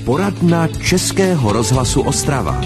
Poradna Českého rozhlasu Ostrava.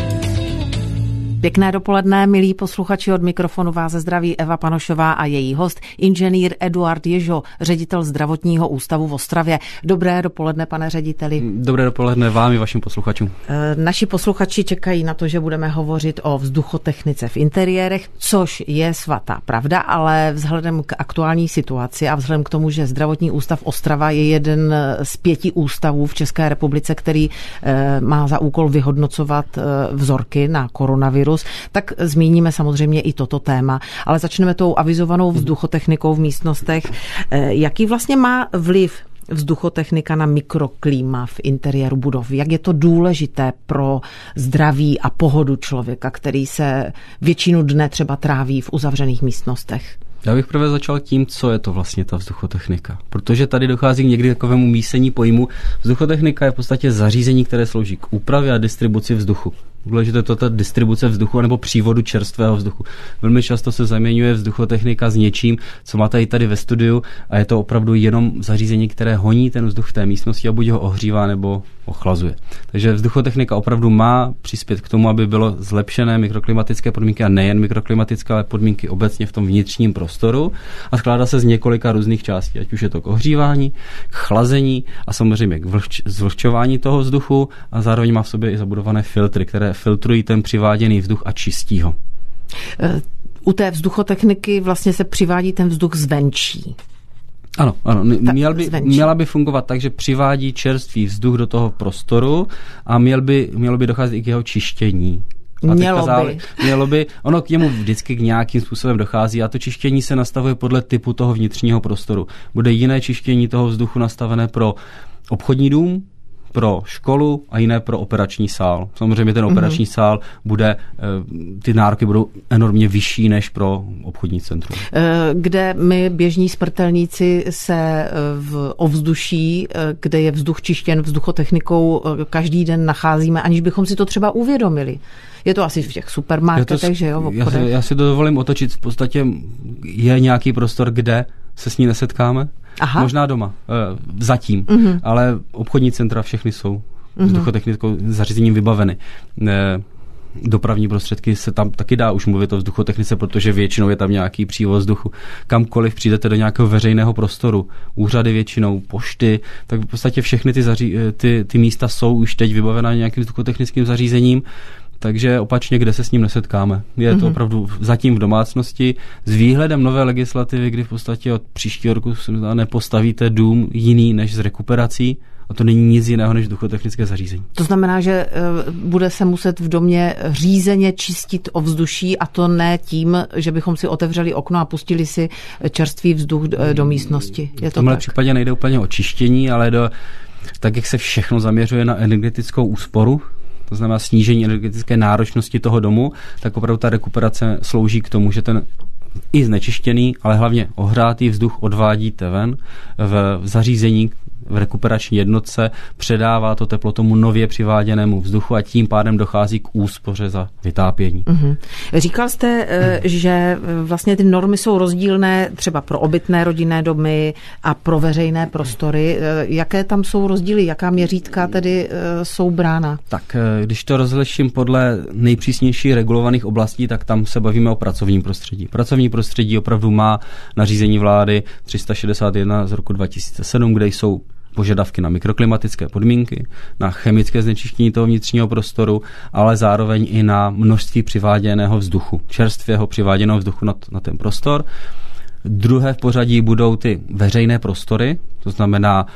Pěkné dopoledne, milí posluchači, od mikrofonu vás zdraví Eva Panošová a její host, inženýr Eduard Ježo, ředitel zdravotního ústavu v Ostravě. Dobré dopoledne, pane řediteli. Dobré dopoledne vám i vašim posluchačům. Naši posluchači čekají na to, že budeme hovořit o vzduchotechnice v interiérech, což je svatá pravda, ale vzhledem k aktuální situaci a vzhledem k tomu, že zdravotní ústav Ostrava je jeden z 5 ústavů v České republice, který má za úkol vyhodnocovat vzorky na koronavirus, tak zmíníme samozřejmě i toto téma. Ale začneme tou avizovanou vzduchotechnikou v místnostech. Jaký vlastně má vliv vzduchotechnika na mikroklima v interiéru budov? Jak je to důležité pro zdraví a pohodu člověka, který se většinu dne třeba tráví v uzavřených místnostech? Já bych prvé začal tím, co je to vlastně ta vzduchotechnika. Protože tady dochází k někdy takovému mísení pojmu. Vzduchotechnika je v podstatě zařízení, které slouží k úpravě a distribuci vzduchu. Důležité je to ta distribuce vzduchu nebo přívodu čerstvého vzduchu. Velmi často se zaměňuje vzduchotechnika s něčím, co máte i tady ve studiu, a je to opravdu jenom zařízení, které honí ten vzduch v té místnosti a buď ho ohřívá nebo ochlazuje. Takže vzduchotechnika opravdu má přispět k tomu, aby bylo zlepšené mikroklimatické podmínky a nejen mikroklimatické, ale podmínky obecně v tom vnitřním prostoru, a skládá se z několika různých částí, ať už je to k ohřívání, k chlazení a samozřejmě k zvlhčování toho vzduchu, a zároveň má v sobě i zabudované filtry, které filtrují ten přiváděný vzduch a čistí ho. U té vzduchotechniky vlastně se přivádí ten vzduch zvenčí. Ano, měla by fungovat tak, že přivádí čerstvý vzduch do toho prostoru a mělo by docházet i k jeho čištění. Mělo by. Ono k němu vždycky k nějakým způsobem dochází a to čištění se nastavuje podle typu toho vnitřního prostoru. Bude jiné čištění toho vzduchu nastavené pro obchodní dům, pro školu a jiné pro operační sál. Samozřejmě ten operační sál bude, ty nároky budou enormně vyšší než pro obchodní centrum. Kde my běžní smrtelníci se v ovzduší, kde je vzduch čištěn vzduchotechnikou, každý den nacházíme, aniž bychom si to třeba uvědomili. Je to asi v těch supermarketech, že jo? Já si to dovolím otočit. V podstatě je nějaký prostor, kde se s ní nesetkáme. Aha. Možná doma, zatím, ale obchodní centra všechny jsou vzduchotechnickou zařízením vybaveny. Dopravní prostředky se tam taky dá už mluvit o vzduchotechnice, protože většinou je tam nějaký přívoz vzduchu. Kamkoliv přijdete do nějakého veřejného prostoru, úřady většinou, pošty, tak v podstatě všechny ty místa jsou už teď vybavená nějakým vzduchotechnickým zařízením. Takže opačně, kde se s ním nesetkáme. Je to opravdu zatím v domácnosti s výhledem nové legislativy, kdy v podstatě od příštího roku nepostavíte dům jiný než s rekuperací, a to není nic jiného než vzduchotechnické zařízení. To znamená, že bude se muset v domě řízeně čistit ovzduší, a to ne tím, že bychom si otevřeli okno a pustili si čerstvý vzduch do místnosti. Je to v tomhle tak? případě nejde úplně o čištění, ale tak, jak se všechno zaměřuje na energetickou úsporu, to znamená snížení energetické náročnosti toho domu, tak opravdu ta rekuperace slouží k tomu, že ten i znečištěný, ale hlavně ohřátý vzduch odvádíte ven v zařízení, v rekuperační jednotce, předává to teplo tomu nově přiváděnému vzduchu a tím pádem dochází k úspoře za vytápění. Říkal jste, že vlastně ty normy jsou rozdílné třeba pro obytné rodinné domy a pro veřejné prostory. Jaké tam jsou rozdíly? Jaká měřítka tedy jsou brána? Tak, když to rozliším podle nejpřísnějších regulovaných oblastí, tak tam se bavíme o pracovním prostředí. Pracovní prostředí opravdu má nařízení vlády 361 z roku 2007, kde jsou požadavky na mikroklimatické podmínky, na chemické znečištění toho vnitřního prostoru, ale zároveň i na množství přiváděného vzduchu, čerstvého přiváděného vzduchu na ten prostor. Druhé v pořadí budou ty veřejné prostory, to znamená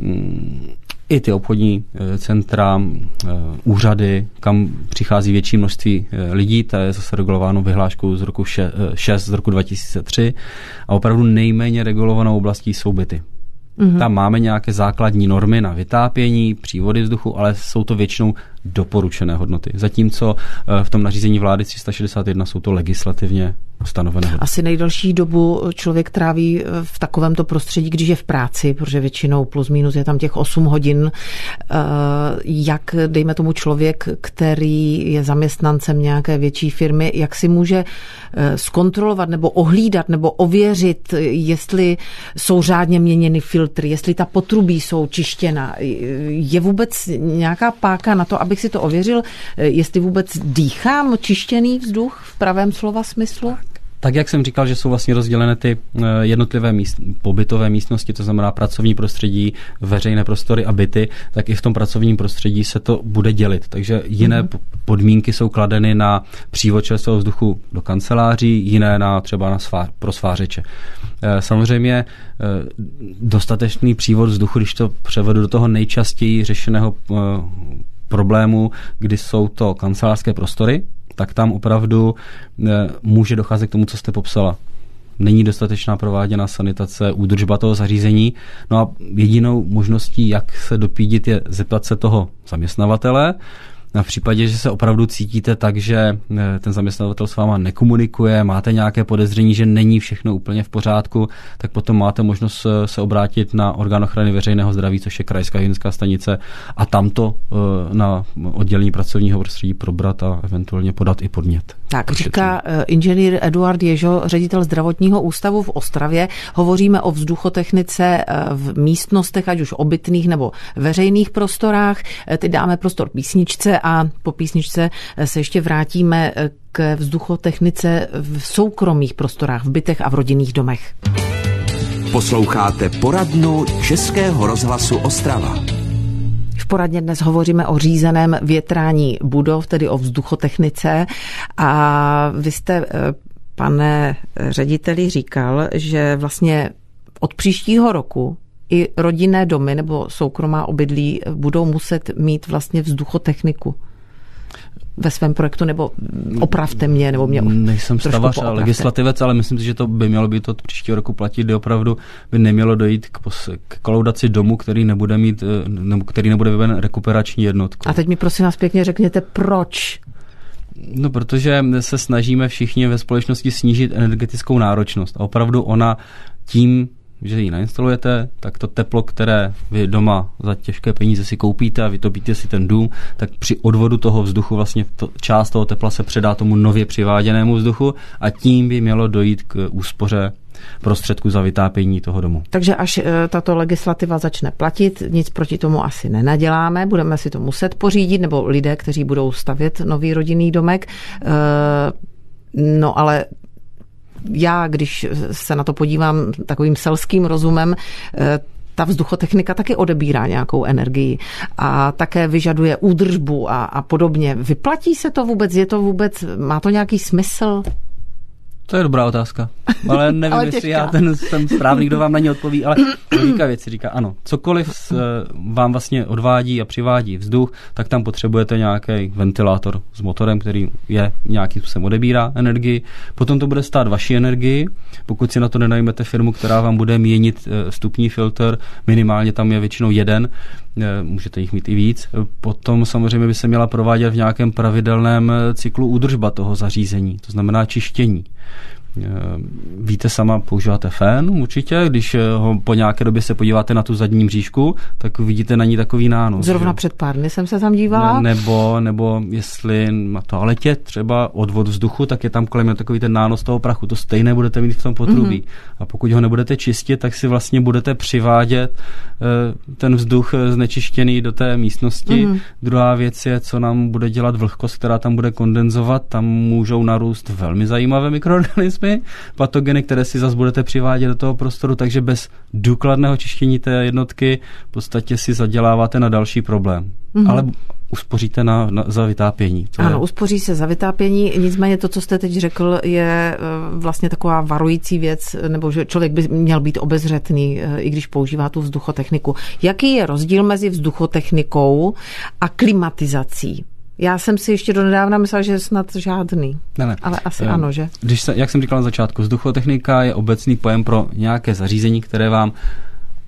i ty obchodní centra, úřady, kam přichází větší množství lidí, to je zase regulováno vyhláškou z roku 6 z roku 2003, a opravdu nejméně regulovanou oblastí jsou byty. Tam máme nějaké základní normy na vytápění, přívody vzduchu, ale jsou to většinou doporučené hodnoty. Zatímco v tom nařízení vlády 361 jsou to legislativně stanovené hodnoty. Asi nejdelší dobu člověk tráví v takovémto prostředí, když je v práci, protože většinou plus minus je tam těch 8 hodin. Jak, dejme tomu, člověk, který je zaměstnancem nějaké větší firmy, jak si může zkontrolovat nebo ohlídat nebo ověřit, jestli jsou řádně měněny filtry, jestli ta potrubí jsou čištěna. Je vůbec nějaká páka na to, abych si to ověřil, jestli vůbec dýchám čištěný vzduch v pravém slova smyslu? Tak, jak jsem říkal, že jsou vlastně rozdělené ty jednotlivé pobytové místnosti, to znamená pracovní prostředí, veřejné prostory a byty, tak i v tom pracovním prostředí se to bude dělit. Takže jiné podmínky jsou kladeny na přívod čerstvého vzduchu do kanceláří, jiné třeba pro svářeče. Samozřejmě dostatečný přívod vzduchu, když to převedu do toho nejčastěji řešeného problému, kdy jsou to kancelářské prostory, tak tam opravdu může docházet k tomu, co jste popsala. Není dostatečná prováděná sanitace, údržba toho zařízení. No a jedinou možností, jak se dopídit, je zeptat se toho zaměstnavatele. A v případě, že se opravdu cítíte tak, že ten zaměstnavatel s váma nekomunikuje, máte nějaké podezření, že není všechno úplně v pořádku, tak potom máte možnost se obrátit na orgán ochrany veřejného zdraví, což je krajská hygienická stanice, a tamto na oddělení pracovního prostředí probrat a eventuálně podat i podnět. Tak říká inženýr Eduard Ježo, ředitel zdravotního ústavu v Ostravě. Hovoříme o vzduchotechnice v místnostech, ať už obytných nebo veřejných prostorách. Teď dáme prostor písničce a po písničce se ještě vrátíme k vzduchotechnice v soukromých prostorách, v bytech a v rodinných domech. Posloucháte poradnu Českého rozhlasu Ostrava. V poradně dnes hovoříme o řízeném větrání budov, tedy o vzduchotechnice. A vy jste, pane řediteli, říkal, že vlastně od příštího roku i rodinné domy nebo soukromá obydlí budou muset mít vlastně vzduchotechniku ve svém projektu, nebo opravte mě, nebo mě nejsem stavař a legislativec, ale myslím si, že to by mělo být od příštího roku platit, kdy opravdu by nemělo dojít k kolaudaci domu, který nebude mít, nebo který nebude vybaven rekuperační jednotkou. A teď mi prosím vás pěkně řekněte, proč? No, protože se snažíme všichni ve společnosti snížit energetickou náročnost. A opravdu ona tím, že ji nainstalujete, tak to teplo, které vy doma za těžké peníze si koupíte a vytopíte si ten dům, tak při odvodu toho vzduchu vlastně část toho tepla se předá tomu nově přiváděnému vzduchu a tím by mělo dojít k úspoře prostředku za vytápění toho domu. Takže až tato legislativa začne platit, nic proti tomu asi nenaděláme, budeme si to muset pořídit, nebo lidé, kteří budou stavět nový rodinný domek. No ale já, když se na to podívám takovým selským rozumem, ta vzduchotechnika taky odebírá nějakou energii a také vyžaduje údržbu a podobně. Vyplatí se to vůbec? Má to nějaký smysl? To je dobrá otázka, ale nevím, jestli já jsem správný, kdo vám na ně odpoví, ale logika věci říká ano. Cokoliv vám vlastně odvádí a přivádí vzduch, tak tam potřebujete nějaký ventilátor s motorem, který je nějakým způsobem odebírá energii. Potom to bude stát vaši energii, pokud si na to nenajmete firmu, která vám bude měnit vstupní filtr, minimálně tam je většinou jeden, můžete jich mít i víc. Potom samozřejmě by se měla provádět v nějakém pravidelném cyklu údržba toho zařízení, to znamená čištění. Víte sama, používáte fén určitě, když ho po nějaké době se podíváte na tu zadní mřížku, tak vidíte na ní takový nános. Zrovna před pár dny jsem se tam dívala. Nebo jestli na toaletě třeba odvod vzduchu, tak je tam kolem takový ten nános toho prachu. To stejné budete mít v tom potrubí. A pokud ho nebudete čistit, tak si vlastně budete přivádět ten vzduch znečištěný do té místnosti. Druhá věc je, co nám bude dělat vlhkost, která tam bude kondenzovat. Tam můžou narůst velmi zajímavé mikroorganismy, patogeny, které si zase budete přivádět do toho prostoru, takže bez důkladného čištění té jednotky v podstatě si zaděláváte na další problém. Ale uspoříte za vytápění. Ano, uspoří se za vytápění, nicméně to, co jste teď řekl, je vlastně taková varující věc, nebo že člověk by měl být obezřetný, i když používá tu vzduchotechniku. Jaký je rozdíl mezi vzduchotechnikou a klimatizací? Já jsem si ještě donedávna myslela, že je snad žádný. Ne. Ale asi ano, že? Jak jsem říkal na začátku, vzduchotechnika je obecný pojem pro nějaké zařízení, které vám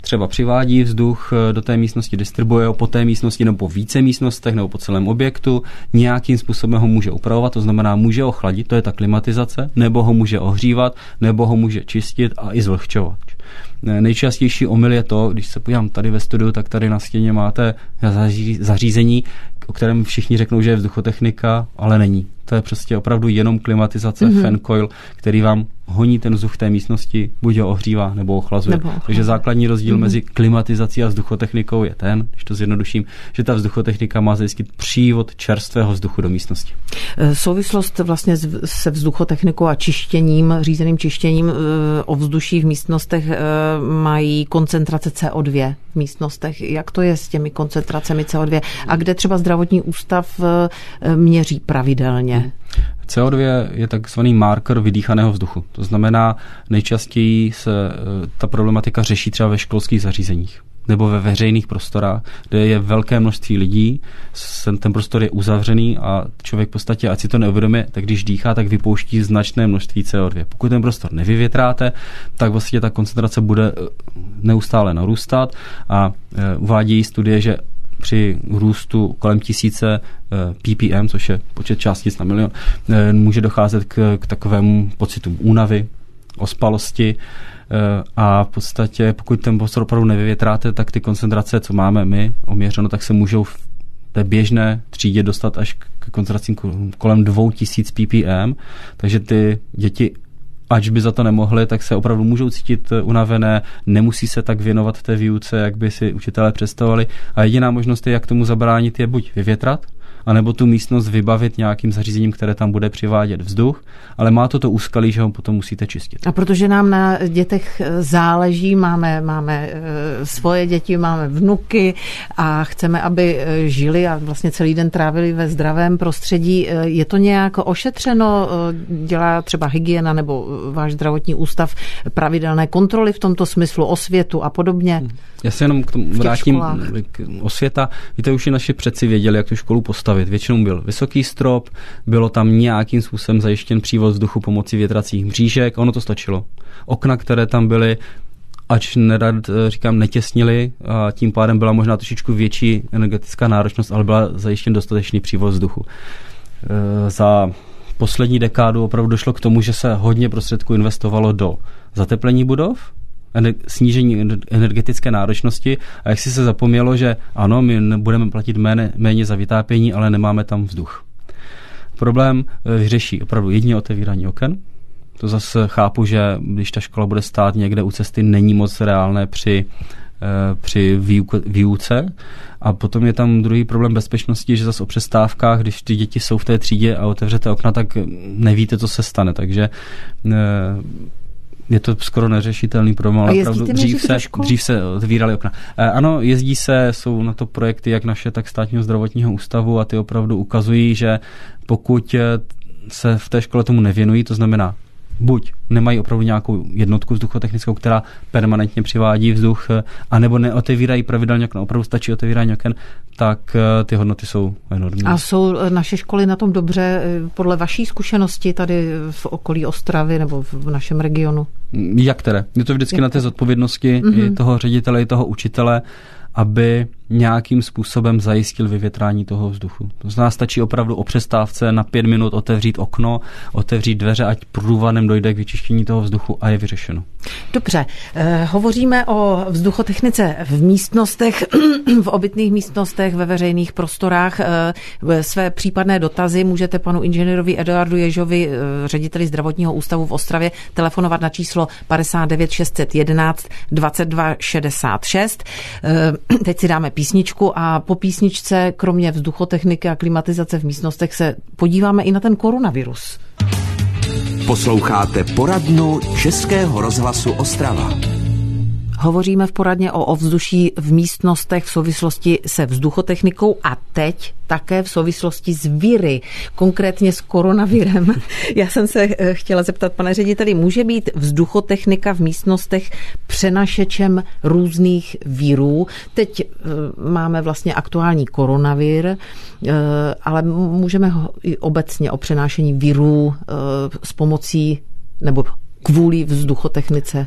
třeba přivádí vzduch do té místnosti, distribuje ho po té místnosti nebo po více místnostech nebo po celém objektu, nějakým způsobem ho může upravovat, to znamená může ho chladit, to je ta klimatizace, nebo ho může ohřívat, nebo ho může čistit a i zvlhčovat. Nejčastější omyl je to, když se podívám tady ve studiu, tak tady na stěně máte zařízení, o kterém všichni řeknou, že je vzduchotechnika, ale není. To je prostě opravdu jenom klimatizace, fan coil, který vám honí ten vzduch v té místnosti, buď ho ohřívá nebo ochlazuje. Takže základní rozdíl mezi klimatizací a vzduchotechnikou je ten, když to zjednoduším, že ta vzduchotechnika má zajistit přívod čerstvého vzduchu do místnosti. Souvislost vlastně se vzduchotechnikou a čištěním, řízeným čištěním ovzduší v místnostech mají koncentrace CO2 v místnostech. Jak to je s těmi koncentracemi CO2? A kde třeba zdravotní ústav měří pravidelně? CO2 je takzvaný marker vydýchaného vzduchu. To znamená, nejčastěji se ta problematika řeší třeba ve školských zařízeních nebo ve veřejných prostorách, kde je velké množství lidí, ten prostor je uzavřený a člověk v podstatě, ať si to neuvědomuje, tak když dýchá, tak vypouští značné množství CO2. Pokud ten prostor nevyvětráte, tak vlastně ta koncentrace bude neustále narůstat a uvádějí studie, že při růstu kolem 1000 ppm, což je počet částic na milion, může docházet k takovému pocitu únavy, ospalosti a v podstatě, pokud ten prostor opravdu nevyvětráte, tak ty koncentrace, co máme my oměřeno, tak se můžou v té běžné třídě dostat až k koncentracím kolem 2000 ppm, takže ty děti, ač by za to nemohli, tak se opravdu můžou cítit unavené, nemusí se tak věnovat té výuce, jak by si učitelé představovali. A jediná možnost, jak tomu zabránit, je buď vyvětrat, anebo tu místnost vybavit nějakým zařízením, které tam bude přivádět vzduch, ale má to úskalí, že ho potom musíte čistit. A protože nám na dětech záleží, máme svoje děti, máme vnuky a chceme, aby žili a vlastně celý den trávili ve zdravém prostředí, je to nějak ošetřeno? Dělá třeba hygiena nebo váš zdravotní ústav pravidelné kontroly v tomto smyslu, osvětu a podobně? Já se jenom k tomu vrátím. Osvěta. Víte, už i naši předci věděli, jak tu školu postavit. Většinou byl vysoký strop, bylo tam nějakým způsobem zajištěn přívod vzduchu pomocí větracích mřížek, ono to stačilo. Okna, které tam byly, ač nerad říkám, netěsnily, a tím pádem byla možná trošičku větší energetická náročnost, ale byla zajištěn dostatečný přívod vzduchu. Za poslední dekádu opravdu došlo k tomu, že se hodně prostředků investovalo do zateplení budov, snížení energetické náročnosti a jak si se zapomnělo, že ano, my budeme platit méně za vytápění, ale nemáme tam vzduch. Problém vyřeší opravdu jedině otevírání oken. To zase chápu, že když ta škola bude stát někde u cesty, není moc reálné při výuce. A potom je tam druhý problém bezpečnosti, že zase o přestávkách, když ty děti jsou v té třídě a otevřete okna, tak nevíte, co se stane. Takže je to skoro neřešitelný problém, ale opravdu dřív se otvíraly okna. Ano, jezdí se, jsou na to projekty jak naše, tak státního zdravotního ústavu a ty opravdu ukazují, že pokud se v té škole tomu nevěnují, to znamená buď nemají opravdu nějakou jednotku vzduchotechnickou, která permanentně přivádí vzduch, anebo neotevírají pravidelně okna, opravdu stačí otevírání oken, tak ty hodnoty jsou enormní. A jsou naše školy na tom dobře podle vaší zkušenosti tady v okolí Ostravy nebo v našem regionu? Jak které? Je to vždycky na té zodpovědnosti i toho ředitele, i toho učitele, aby nějakým způsobem zajistil vyvětrání toho vzduchu. To znamená, stačí opravdu o přestávce na 5 minut otevřít okno, otevřít dveře, ať průvadem dojde k vyčištění toho vzduchu a je vyřešeno. Dobře, hovoříme o vzduchotechnice v místnostech, v obytných místnostech, ve veřejných prostorách. Své případné dotazy můžete panu inženýrovi Eduardu Ježovi, řediteli zdravotního ústavu v Ostravě, telefonovat na číslo 59 611 22 66. Teď si dáme písničku a po písničce, kromě vzduchotechniky a klimatizace v místnostech, se podíváme i na ten koronavirus. Posloucháte poradnu Českého rozhlasu Ostrava. Hovoříme v poradně o ovzduší v místnostech v souvislosti se vzduchotechnikou a teď také v souvislosti s viry, konkrétně s koronavirem. Já jsem se chtěla zeptat, pane řediteli, může být vzduchotechnika v místnostech přenašečem různých virů? Teď máme vlastně aktuální koronavir, ale můžeme i obecně o přenášení virů s pomocí nebo kvůli vzduchotechnice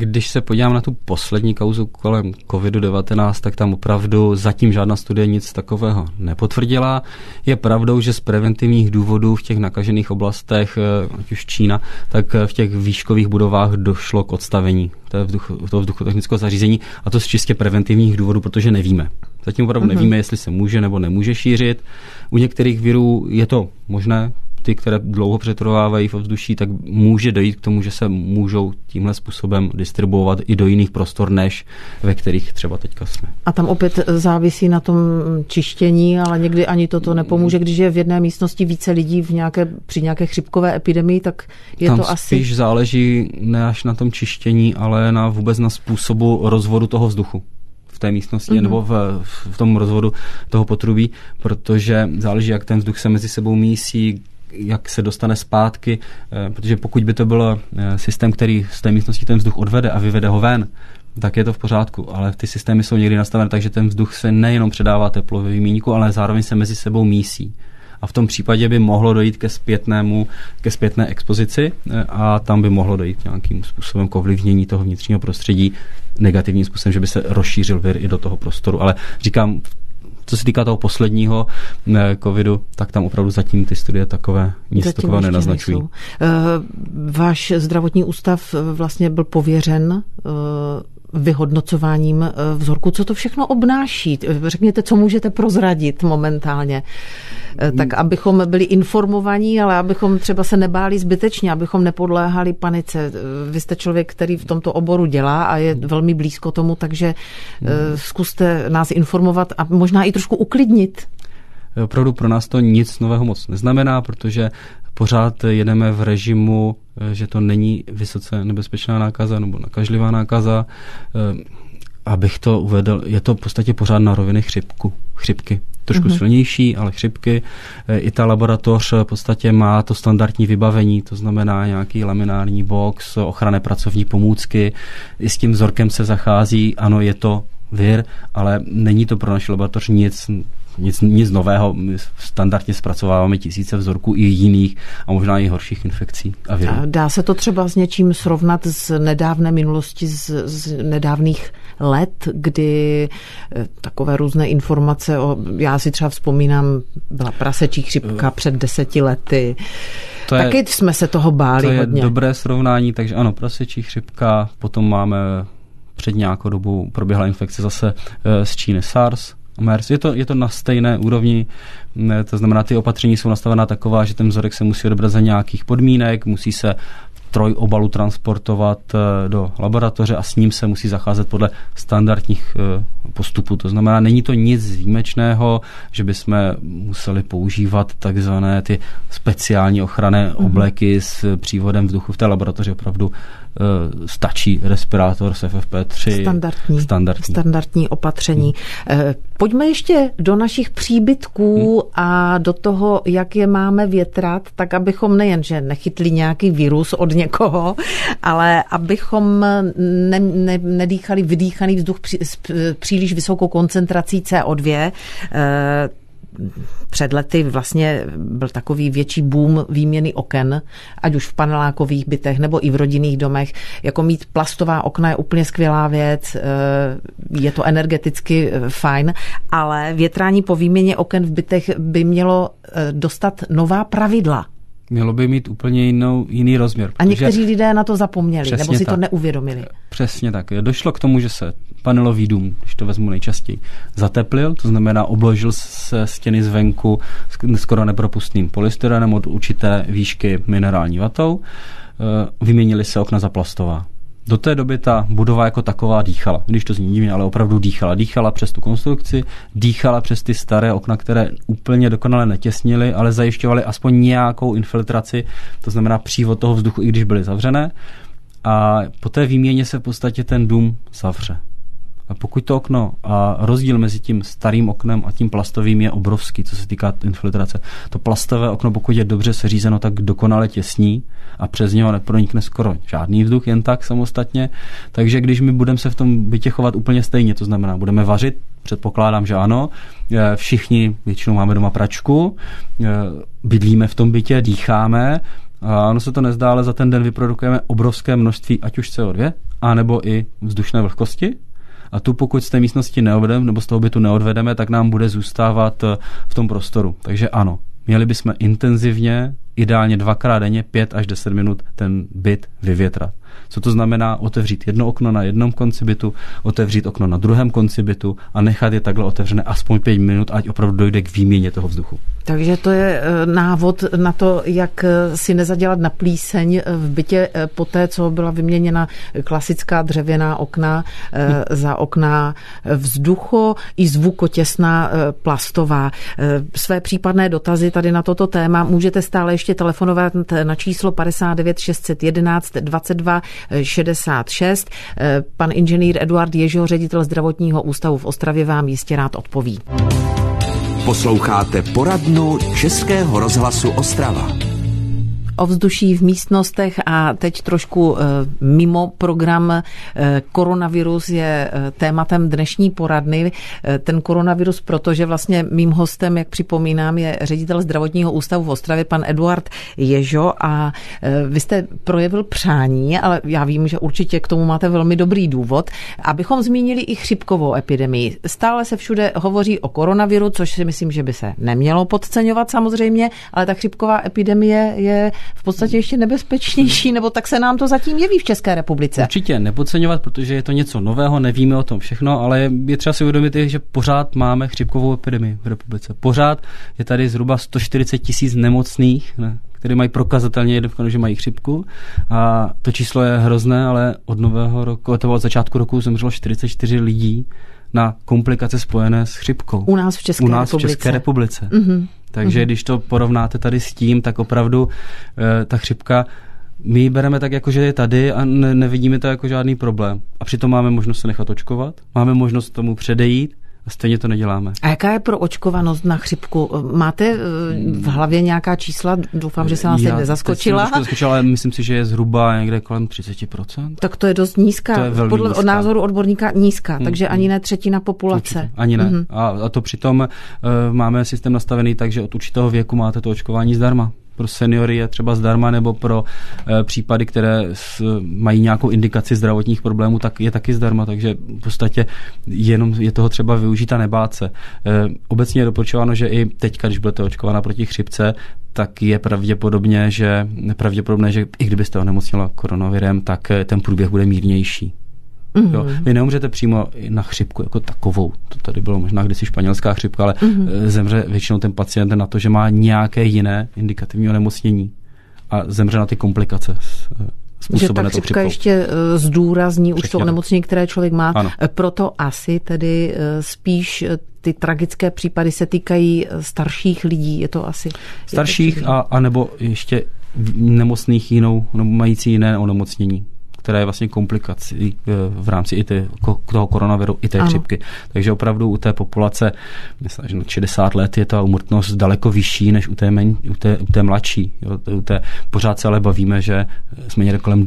Když se podívám na tu poslední kauzu kolem COVID-19, tak tam opravdu zatím žádná studie nic takového nepotvrdila. Je pravdou, že z preventivních důvodů v těch nakažených oblastech, ať už Čína, tak v těch výškových budovách došlo k odstavení toho vzduchotechnického zařízení, a to z čistě preventivních důvodů, protože nevíme. Zatím opravdu nevíme, jestli se může nebo nemůže šířit. U některých virů je to možné, ty, které dlouho přetrvávají v ovzduší, tak může dojít k tomu, že se můžou tímhle způsobem distribuovat i do jiných prostor, než ve kterých třeba teďka jsme. A tam opět závisí na tom čištění, ale někdy ani toto nepomůže, když je v jedné místnosti více lidí při nějaké chřipkové epidemii, tak je tam to asi... Tam spíš záleží ne až na tom čištění, ale vůbec na způsobu rozvodu toho vzduchu v té místnosti nebo v tom rozvodu toho potrubí, protože záleží, jak ten vzduch se mezi sebou mísí, jak se dostane zpátky, protože pokud by to byl systém, který z té místnosti ten vzduch odvede a vyvede ho ven, tak je to v pořádku, ale ty systémy jsou někdy nastavené tak, že ten vzduch se nejenom předává teplo ve výměníku, ale zároveň se mezi sebou mísí. A v tom případě by mohlo dojít ke zpětné expozici a tam by mohlo dojít nějakým způsobem k ovlivnění toho vnitřního prostředí negativním způsobem, že by se rozšířil vir i do toho prostoru. Ale říkám, co se týká toho posledního covidu, tak tam opravdu zatím ty studie nic takového nenaznačují. Váš zdravotní ústav vlastně byl pověřen vyhodnocováním vzorku. Co to všechno obnáší? Řekněte, co můžete prozradit momentálně. Tak abychom byli informovaní, ale abychom třeba se nebáli zbytečně, abychom nepodléhali panice. Vy jste člověk, který v tomto oboru dělá a je velmi blízko tomu, takže zkuste nás informovat a možná i trošku uklidnit. Opravdu pro nás to nic nového moc neznamená, protože pořád jedeme v režimu, že to není vysoce nebezpečná nákaza nebo nakažlivá nákaza. Abych to uvedl, je to v podstatě pořád na rovině chřipky. Trošku silnější, ale chřipky. I ta laboratoř v podstatě má to standardní vybavení, to znamená nějaký laminární box, ochranné pracovní pomůcky. I s tím vzorkem se zachází, ano, je to vir, ale není to pro naši laboratoř nic nového. My standardně zpracováváme tisíce vzorků i jiných a možná i horších infekcí a virů. Dá se to třeba s něčím srovnat z nedávné minulosti, z nedávných let, kdy takové různé informace, já si třeba vzpomínám, byla prasečí chřipka před 10 lety. Taky jsme se toho báli hodně. To je dobré srovnání, takže ano, prasečí chřipka, potom máme před nějakou dobu proběhla infekce zase z Číny SARS, MERS. Je to na stejné úrovni, to znamená, ty opatření jsou nastavená taková, že ten vzorek se musí odebrat za nějakých podmínek, musí se v trojobalu transportovat do laboratoře a s ním se musí zacházet podle standardních postupů. To znamená, není to nic výjimečného, že bychom museli používat takzvané ty speciální ochranné obleky s přívodem vzduchu. V té laboratoři opravdu stačí respirátor s FFP3. Standardní opatření. Pojďme ještě do našich příbytků a do toho, jak je máme větrat, tak abychom nejenže nechytli nějaký virus od někoho, ale abychom nedýchali vydýchaný vzduch s příliš vysokou koncentrací CO2. Před lety vlastně byl takový větší boom výměny oken, ať už v panelákových bytech nebo i v rodinných domech. Jako mít plastová okna je úplně skvělá věc, je to energeticky fajn, ale větrání po výměně oken v bytech by mělo dostat nová pravidla. Mělo by mít úplně jiný rozměr. A někteří lidé na to zapomněli, nebo si to neuvědomili. Přesně tak. Došlo k tomu, že se panelový dům, když to vezmu nejčastěji, zateplil, to znamená obložil se stěny zvenku skoro nepropustným polystyrenem od určité výšky minerální vatou, vyměnili se okna za plastová. Do té doby ta budova jako taková dýchala, když to zní divně, ale opravdu dýchala. Dýchala přes tu konstrukci, dýchala přes ty staré okna, které úplně dokonale netěsnily, ale zajišťovaly aspoň nějakou infiltraci, to znamená přívod toho vzduchu, i když byly zavřené. A po té výměně se v podstatě ten dům zavře. A pokud to okno a rozdíl mezi tím starým oknem a tím plastovým je obrovský, co se týká infiltrace. To plastové okno, pokud je dobře seřízeno, tak dokonale těsní a přes něho nepronikne skoro žádný vzduch, jen tak samostatně. Takže když my budeme se v tom bytě chovat úplně stejně, to znamená, budeme vařit, předpokládám, že ano, všichni většinou máme doma pračku, bydlíme v tom bytě, dýcháme, A ono se to nezdá, ale za ten den vyprodukujeme obrovské množství ať už CO2, anebo i vzdušné vlhkosti. A tu pokud z té místnosti neodvedeme, nebo z toho bytu neodvedeme, tak nám bude zůstávat v tom prostoru. Takže ano, měli bychom intenzivně, ideálně 2x denně, 5 až 10 minut ten byt vyvětrat. Co to znamená? Otevřít jedno okno na jednom konci bytu, otevřít okno na druhém konci bytu a nechat je takhle otevřené aspoň 5 minut, ať opravdu dojde k výměně toho vzduchu. Takže to je návod na to, jak si nezadělat na plíseň v bytě po té, co byla vyměněna klasická dřevěná okna za okna vzducho i zvukotěsná plastová. Své případné dotazy tady na toto téma můžete stále ještě telefonovat na číslo 59 611 22 66. Pan inženýr Eduard Ježo, ředitel zdravotního ústavu v Ostravě, vám jistě rád odpoví. Posloucháte poradnu Českého rozhlasu Ostrava. Ovzduší v místnostech a teď trošku mimo program. Koronavirus je tématem dnešní poradny. Ten koronavirus, protože vlastně mým hostem, jak připomínám, je ředitel zdravotního ústavu v Ostravě, pan Eduard Ježo, a vy jste projevil přání, ale já vím, že určitě k tomu máte velmi dobrý důvod, abychom zmínili i chřipkovou epidemii. Stále se všude hovoří o koronaviru, což si myslím, že by se nemělo podceňovat samozřejmě, ale ta chřipková epidemie je v podstatě ještě nebezpečnější, nebo tak se nám to zatím jeví v České republice. Určitě nepodceňovat, protože je to něco nového, nevíme o tom všechno, ale je třeba si uvědomit, že pořád máme chřipkovou epidemii v republice. Pořád je tady zhruba 140 000 nemocných, kteří mají prokazatelně jednoducho, že mají chřipku. A to číslo je hrozné, ale od nového roku, od začátku roku zemřelo 44 lidí na komplikace spojené s chřipkou. U nás v České republice. Mm-hmm. Takže když to porovnáte tady s tím, tak opravdu ta chřipka, my ji bereme tak, jako že je tady a nevidíme to jako žádný problém. A přitom máme možnost se nechat očkovat, máme možnost tomu předejít a stejně to neděláme. A jaká je proočkovanost na chřipku? Máte v hlavě nějaká čísla? Doufám, že se vás teď nezaskočila. Ale myslím si, že je zhruba někde kolem 30%. Tak to je dost nízká. To je velmi podle nízká. názoru odborníka nízká, takže ani ne třetina populace. Určitě, ani ne. A to přitom máme systém nastavený tak, že od určitého věku máte to očkování zdarma. Pro seniory je třeba zdarma, nebo pro případy, které mají nějakou indikaci zdravotních problémů, tak je taky zdarma, takže v podstatě jenom je toho třeba využít a nebát se. Obecně je doporučováno, že i teďka, když budete očkována proti chřipce, tak je pravděpodobné, že i kdybyste onemocněla koronavirem, tak ten průběh bude mírnější. Jo, vy neumřete přímo na chřipku jako takovou. To tady bylo možná kdysi španělská chřipka, ale zemře většinou ten pacient na to, že má nějaké jiné indikativní onemocnění a zemře na ty komplikace způsobené tou chřipkou. Že ta chřipka ještě zdůrazní už to onemocnění, které člověk má. Ano. Proto asi tedy spíš ty tragické případy se týkají starších lidí. Je to asi starších a nebo ještě nemocných jinou, nebo mající jiné onemocnění, která je vlastně komplikací v rámci i toho koronaviru, i té chřipky. Takže opravdu u té populace, myslím, že na 60 let je ta úmrtnost daleko vyšší než u té mladší. Jo. Pořád se ale bavíme, že jsme někde kolem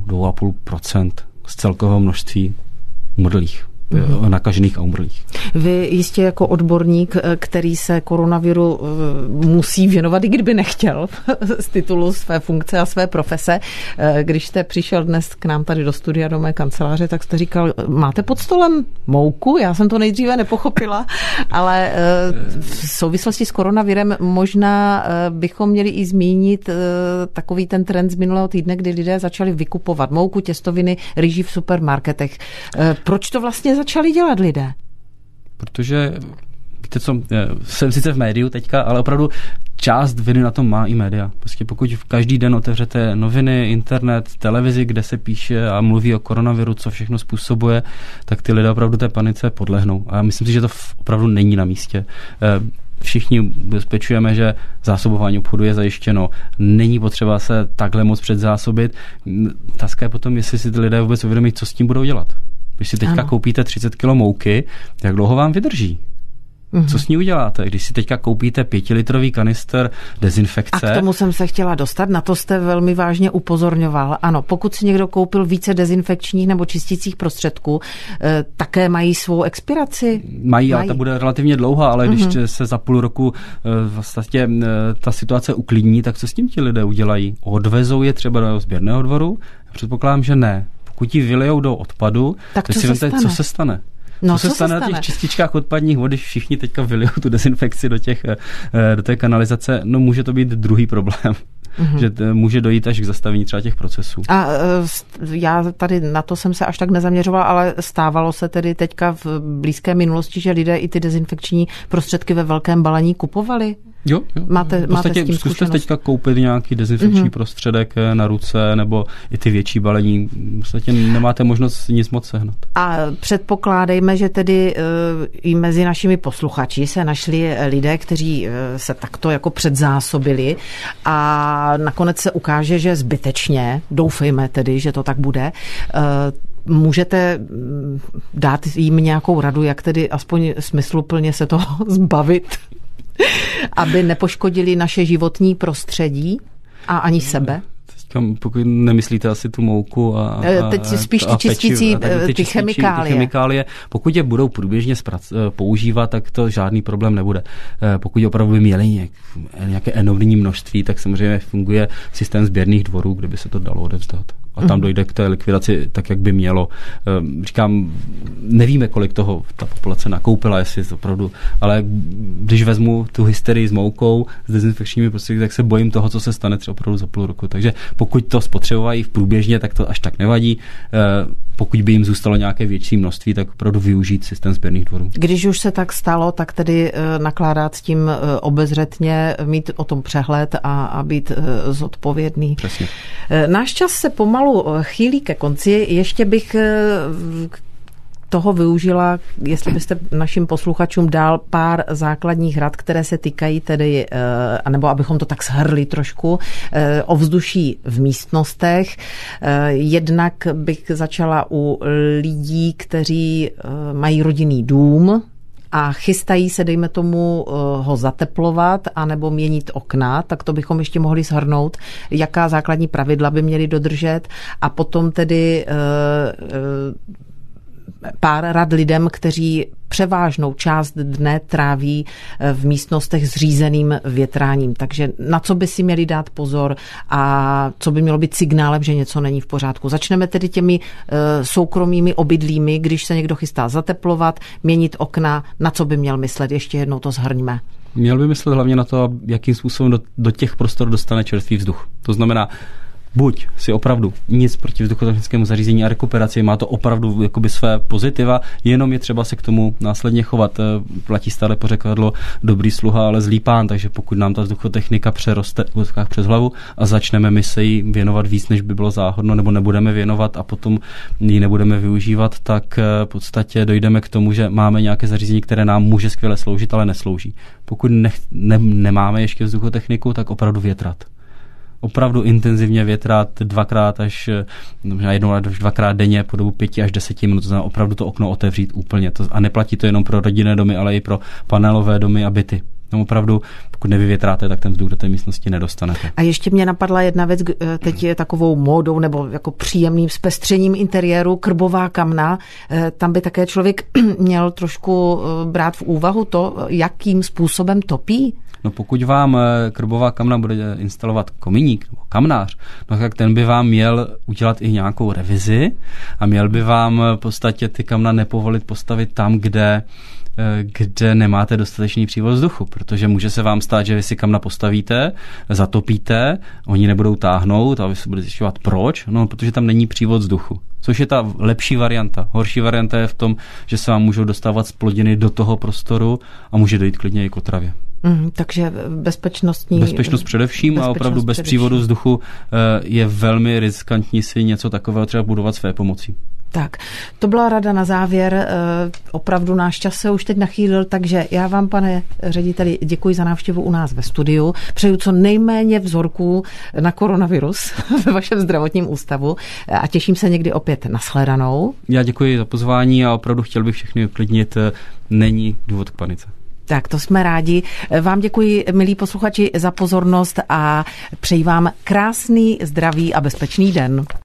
2,5% z celkového množství umrlých. Nakažených a umrlých. Vy jistě jako odborník, který se koronaviru musí věnovat, i kdyby nechtěl z titulu své funkce a své profese. Když jste přišel dnes k nám tady do studia, do mé kanceláře, tak jste říkal, máte pod stolem mouku? Já jsem to nejdříve nepochopila, ale v souvislosti s koronavirem možná bychom měli i zmínit takový ten trend z minulého týdne, kdy lidé začali vykupovat mouku, těstoviny, rýži v supermarketech. Proč to vlastně začali dělat lidé? Protože, víte co, jsem sice v médiu teďka, ale opravdu část viny na tom má i média. Prostě pokud každý den otevřete noviny, internet, televizi, kde se píše a mluví o koronaviru, co všechno způsobuje, tak ty lidé opravdu té panice podlehnou. A myslím si, že to opravdu není na místě. Všichni bezpečujeme, že zásobování obchodu je zajištěno. Není potřeba se takhle moc předzásobit. Otázka je potom, jestli si ty lidé vůbec uvědomí, co s tím budou dělat. Když si teďka koupíte 30 kg mouky, jak dlouho vám vydrží? Co s ní uděláte, když si teďka koupíte 5litrový kanister dezinfekce? A k tomu jsem se chtěla dostat, na to jste velmi vážně upozorňoval. Ano, pokud si někdo koupil více dezinfekčních nebo čistících prostředků, také mají svou expiraci? Mají, ale ta bude relativně dlouhá, ale když se za půl roku vlastně ta situace uklidní, tak co s tím ti lidé udělají? Odvezou je třeba do sběrného dvoru? Předpokládám, že ne. Pokud ji vylejou do odpadu, tak co se stane? Co se stane na těch čističkách odpadních vod, když všichni teďka vylijou tu dezinfekci do té kanalizace? No může to být druhý problém. Že může dojít až k zastavení třeba těch procesů. A já tady na to jsem se až tak nezaměřovala, ale stávalo se tedy teďka v blízké minulosti, že lidé i ty dezinfekční prostředky ve velkém balení kupovali? Jo. Máte s tím zkuste teďka koupit nějaký dezinfekční prostředek na ruce nebo i ty větší balení. Vlastně nemáte možnost nic moc sehnat. A předpokládejme, že tedy i mezi našimi posluchači se našli lidé, kteří se takto jako předzásobili a nakonec se ukáže, že zbytečně, doufejme tedy, že to tak bude, můžete dát jim nějakou radu, jak tedy aspoň smysluplně se toho zbavit, aby nepoškodili naše životní prostředí a ani sebe? Pokud nemyslíte asi tu mouku a teď spíš ty čistící, ty chemikálie. Pokud je budou průběžně používat, tak to žádný problém nebude. Pokud opravdu by měli nějaké enormní množství, tak samozřejmě funguje systém sběrných dvorů, kde by se to dalo odevzdat. A tam dojde k té likvidaci tak, jak by mělo. Říkám, nevíme, kolik toho ta populace nakoupila, jestli to opravdu, ale když vezmu tu hysterii s moukou, s dezinfekčními prostředky, tak se bojím toho, co se stane třeba opravdu za půl roku. Takže pokud to spotřebovají v průběžně, tak to až tak nevadí. Pokud by jim zůstalo nějaké větší množství, tak opravdu využít systém sběrných dvorů. Když už se tak stalo, tak tedy nakládat s tím obezřetně, mít o tom přehled a být zodpovědný. Přesně. Náš čas se pomalu chýlí ke konci. Ještě bych toho využila, jestli byste našim posluchačům dal pár základních rad, které se týkají tedy, anebo abychom to tak shrli trošku, ovzduší v místnostech. Jednak bych začala u lidí, kteří mají rodinný dům a chystají se, dejme tomu, ho zateplovat anebo měnit okna, tak to bychom ještě mohli shrnout, jaká základní pravidla by měli dodržet a potom tedy pár rad lidem, kteří převážnou část dne tráví v místnostech s řízeným větráním. Takže na co by si měli dát pozor a co by mělo být signálem, že něco není v pořádku. Začneme tedy těmi soukromými obydlími, když se někdo chystá zateplovat, měnit okna, na co by měl myslet. Ještě jednou to shrňme. Měl by myslet hlavně na to, jakým způsobem do těch prostor dostane čerstvý vzduch. To znamená, buď si opravdu nic proti vzduchotechnickému zařízení a rekuperaci, má to opravdu jakoby své pozitiva, jenom je třeba se k tomu následně chovat. Platí stále pořekadlo dobrý sluha, ale zlý pán, takže pokud nám ta vzduchotechnika přeroste přes hlavu a začneme my se jí věnovat víc, než by bylo záhodno, nebo nebudeme věnovat a potom ji nebudeme využívat, tak v podstatě dojdeme k tomu, že máme nějaké zařízení, které nám může skvěle sloužit, ale neslouží. Pokud nemáme ještě vzduchotechniku, tak opravdu větrat. Opravdu intenzivně větrat jednou až dvakrát denně po dobu 5 až 10 minut, to znamená opravdu to okno otevřít úplně. A neplatí to jenom pro rodinné domy, ale i pro panelové domy a byty. Tam opravdu, pokud nevyvětráte, tak ten vzduch do té místnosti nedostanete. A ještě mě napadla jedna věc, teď je takovou módou nebo jako příjemným zpestřením interiéru krbová kamna. Tam by také člověk měl trošku brát v úvahu to, jakým způsobem topí. No pokud vám krbová kamna bude instalovat komíník nebo kamnář, no tak ten by vám měl udělat i nějakou revizi a měl by vám v podstatě ty kamna nepovolit postavit tam, kde nemáte dostatečný přívod vzduchu, protože může se vám stát, že vy si kamna postavíte, zatopíte, oni nebudou táhnout a vy se budete zjišťovat proč, no protože tam není přívod vzduchu. Což je ta lepší varianta. Horší varianta je v tom, že se vám můžou dostávat zplodiny do toho prostoru a může dojít klidně i k otravě. Takže bezpečnost především a opravdu bez přívodu vzduchu je velmi riskantní si něco takového třeba budovat své pomocí. Tak, to byla rada na závěr. Opravdu náš čas se už teď nachýlil, takže já vám, pane řediteli, děkuji za návštěvu u nás ve studiu. Přeju co nejméně vzorků na koronavirus ve vašem zdravotním ústavu a těším se někdy opět nashledanou. Já děkuji za pozvání a opravdu chtěl bych všechny uklidnit, není důvod k panice. Tak to jsme rádi. Vám děkuji, milí posluchači, za pozornost a přeji vám krásný, zdravý a bezpečný den.